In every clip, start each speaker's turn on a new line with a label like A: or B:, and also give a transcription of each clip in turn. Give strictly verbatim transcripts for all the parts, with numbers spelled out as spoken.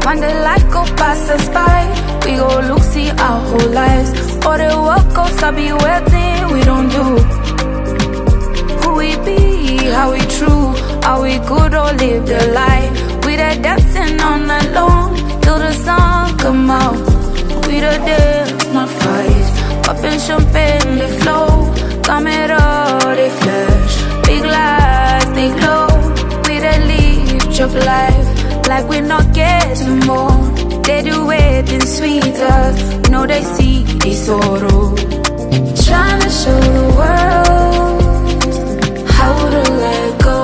A: One day life go pass us by, we go look, see our whole lives. All the work goes, I be waiting, we don't do. Who we be, how we true, how we good or live the life. We the dancing on alone, till the sun come out. We the dance, not fight, popping champagne, they flow. Camera, they flash, big lights, they glow. We the live, chop life, like we not getting more. They do it in sweeter, know they see the sorrow. Tryna show the world how to let go.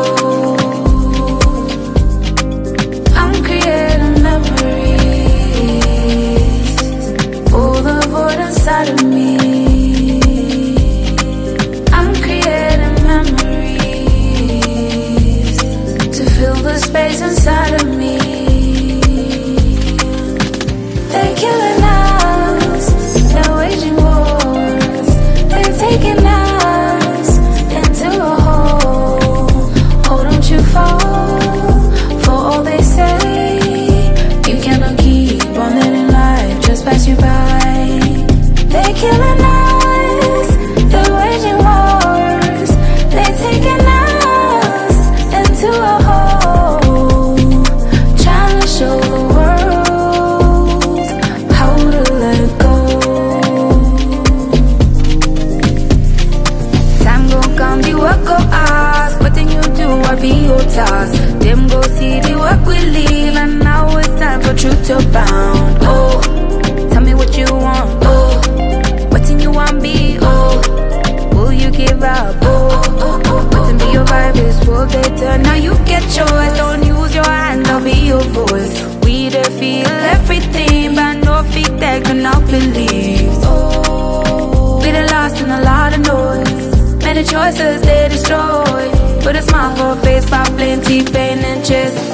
A: I'm creating memories for the void inside of me. I'm creating memories to fill the space inside of me. They're killing us, they're waging wars, they're taking us into a hole. Oh, don't you fall for all they say. You cannot keep on letting life just pass you by. They're killing us, they're waging wars, they're taking us into a hole. Trying to show the world how to let go. Time gon' come, the work go ask. What thing you do, I be your task. Them go see the work we leave, and now it's time for truth to bound. Oh, tell me what you want. Oh, what thing you want be. Oh, will you give up? Oh, what to be your vibe is will better. Now you get yours. Don't use your hand, I'll be your voice. We the feel everything, but no feet that cannot believe. Oh, we the lost in a lot of noise. Many choices they destroy. Put a smile for a face, by plenty pain and chest.